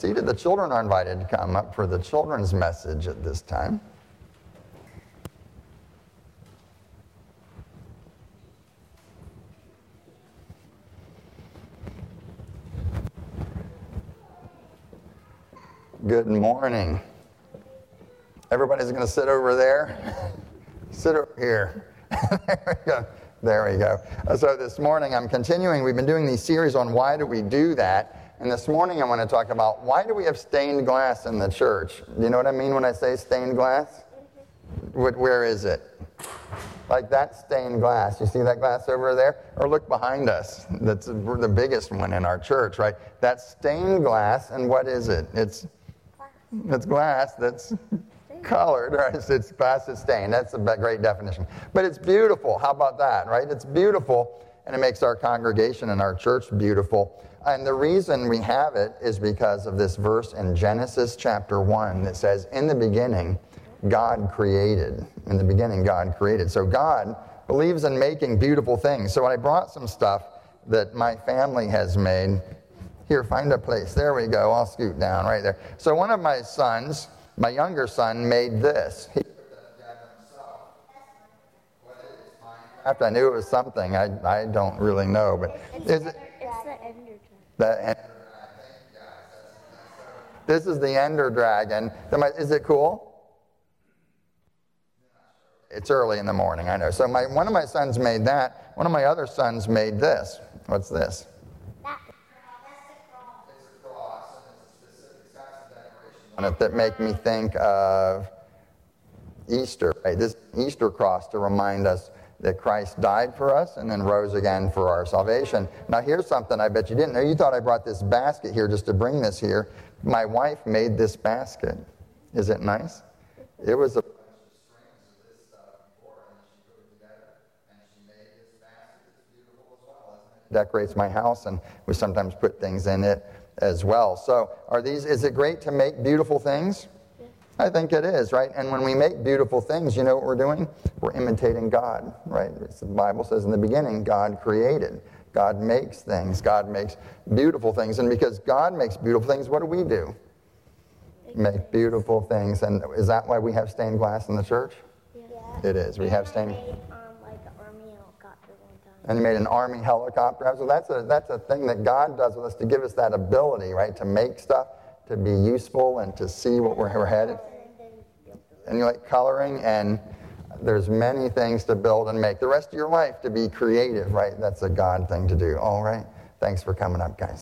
Seated. The children are invited to come up for the children's message at this time. Good morning. Everybody's going to sit over there. Sit over here. There we go. There we go. So this morning I'm continuing. We've been doing these series on why do we do that. And this morning I want to talk about why do we have stained glass in the church? Do you know what I mean when I say stained glass? Where is it? Like that stained glass. You see that glass over there? Or look behind us. That's the biggest one in our church, right? That's stained glass, and what is it? It's glass that's colored, right? It's glass that's stained. That's a great definition. But it's beautiful. How about that, right? It's beautiful, and it makes our congregation and our church beautiful. And the reason we have it is because of this verse in Genesis chapter 1 that says, in the beginning, God created. In the beginning, God created. So God believes in making beautiful things. So I brought some stuff that my family has made. Here, find a place. There we go. I'll scoot down right there. So one of my sons, my younger son, made this. He put that together himself. What is it? Minecraft? I knew it was something. I don't really know, but is it? It's the Ender Dragon. The Ender Dragon. This is the Ender Dragon. Is it cool? It's early in the morning, I know. So one of my sons made that. One of my other sons made this. What's this? On it that make me think of Easter, right? This Easter cross to remind us that Christ died for us and then rose again for our salvation. Now here's something I bet you didn't know. You thought I brought this basket here just to bring this here. My wife made this basket. Is it nice? It was a bunch of strings of this stuff before, and then she put it together, and she made this basket. It's beautiful as well, isn't it? It decorates my house, and we sometimes put things in it as well. So is it great to make beautiful things? Yeah. I think it is, right? And when we make beautiful things, you know what we're doing? We're imitating God, right? The Bible says in the beginning, God created. God makes things. God makes beautiful things. And because God makes beautiful things, what do? Make beautiful things. And is that why we have stained glass in the church? Yeah. It is. We have stained glass. And he made an army helicopter. So that's a thing that God does with us to give us that ability, right? To make stuff, to be useful, and to see what we're headed. And you like coloring, and there's many things to build and make. The rest of your life to be creative, right? That's a God thing to do. All right. Thanks for coming up, guys.